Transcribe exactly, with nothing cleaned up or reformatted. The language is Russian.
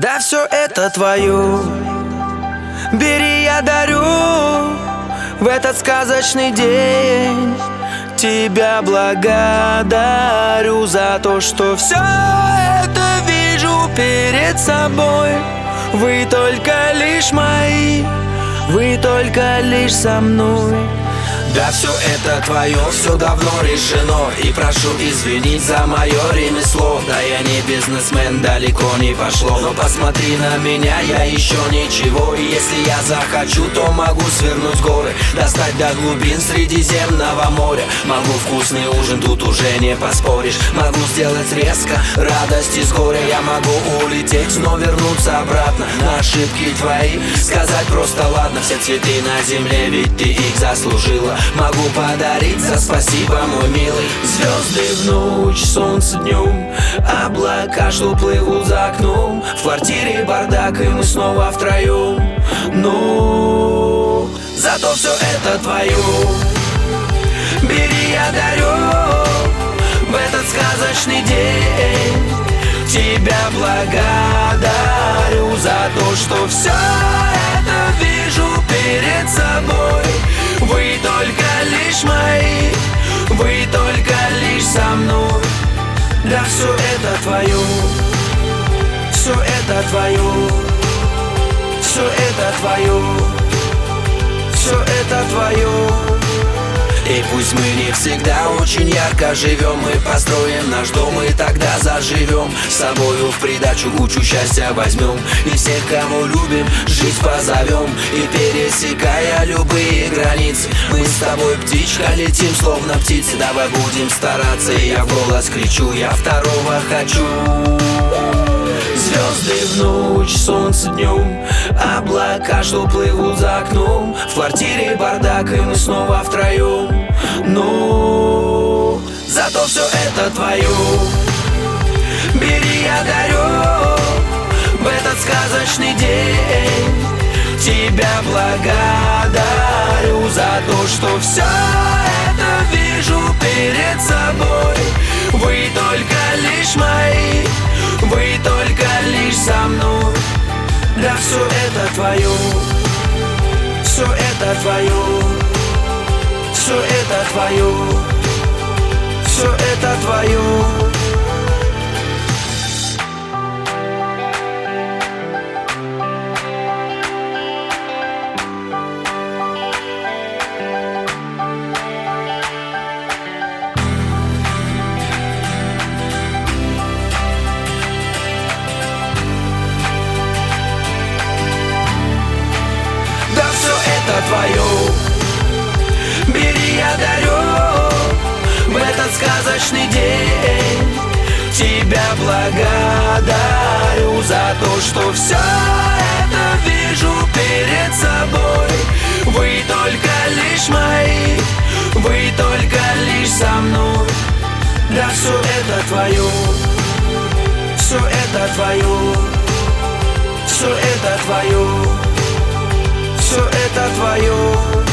Да все это твое, бери, я дарю в этот сказочный день. Тебя благодарю за то, что все это вижу перед собой. Вы только лишь мои, вы только лишь со мной. Да все это твое, все давно решено. И прошу извинить за мое ремесло. Да я не бизнесмен, далеко не пошло. Но посмотри на меня, я еще ничего. И если я захочу, то могу свернуть горы, достать до глубин Средиземного моря. Могу вкусный ужин, тут уже не поспоришь. Могу сделать резко радость из горя. Я могу улететь, но вернуться обратно. На ошибки твои сказать просто ладно. Все цветы на земле, ведь ты их заслужила. Могу подарить за спасибо, мой милый. Звезды в ночь, солнце днем, облака, что плывут за окном. В квартире бардак, и мы снова втроем. Ну, зато все это твое, бери, я дарю в этот сказочный день. Тебя благодарю за то, что все это вижу перед собой. Вы только лишь мои, вы только лишь со мной. Да все это твое, все это твое, все это твое, все это твое. И пусть мы не всегда очень ярко живем, мы построим наш дом и тогда заживем. С собою в придачу кучу счастья возьмем. И всех, кого любим, жить позовем. И пересекая любые границы, мы с тобой, птичка, летим словно птицы. Давай будем стараться, и я в голос кричу, я второго хочу. Звезды в ночь, солнце днем, облака, что плывут за окном. В квартире бардак, и мы снова втроем. Ну, зато все это твое, бери, я дарю в этот сказочный день. Тебя благодарю за то, что все это вижу перед собой. Вы только лишь мои, вы только лишь со мной. Да все это твое, все это твое, все это твое, все это твое. Твое, бери, я дарю в этот сказочный день. Тебя благодарю за то, что все это вижу перед собой. Вы только лишь мои, вы только лишь со мной. Да все это твое, все это твое, все это твое, все это твое.